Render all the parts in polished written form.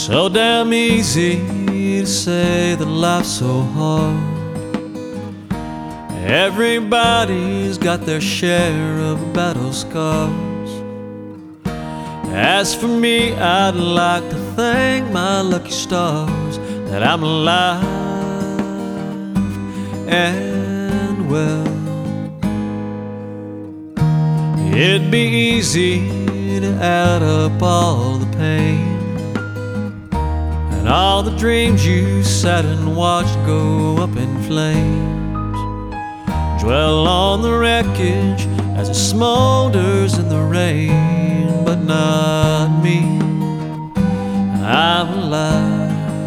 So damn easy to say that life's so hard. Everybody's got their share of battle scars. As for me, I'd like to thank my lucky stars that I'm alive and well. It'd be easy to add up all the pain and all the dreams you sat and watched go up in flames. Dwell on the wreckage as it smolders in the rain, but not me, I'm alive.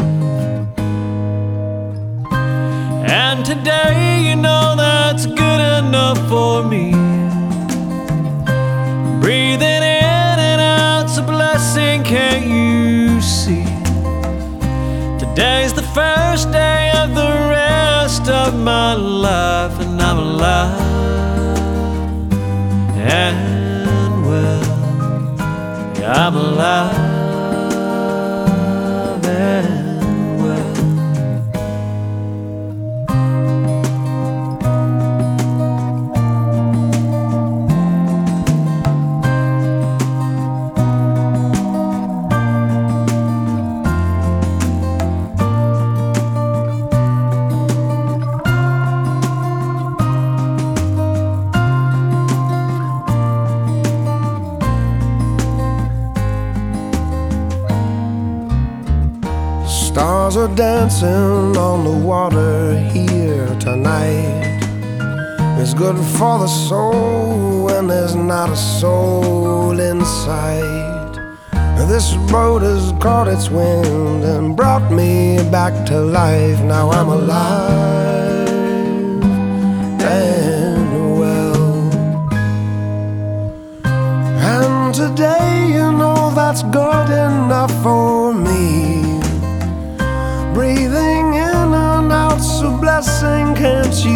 And today, you know, that's good enough for me. Breathing in and out's a blessing, can't you see? Today's the first day of the rest of my life, and I'm alive and well. Yeah, I'm alive and well. Stars are dancing on the water here tonight. It's good for the soul when there's not a soul in sight. This boat has caught its wind and brought me back to life. Now I'm alive and well. And today, you know, that's good enough for me. Breathing in and out's a blessing, can't you